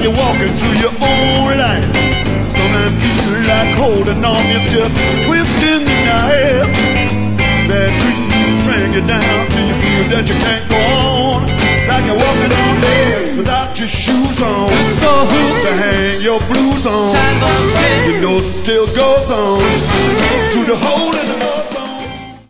you're walking through your own life. Sometimes feel like holding on, you're still twisting your hair. Bad dreams bring you down till you feel that you can't go on. Like you're walking on legs without your shoes on. To hang your blues on. You know it still goes on. Through the hole in the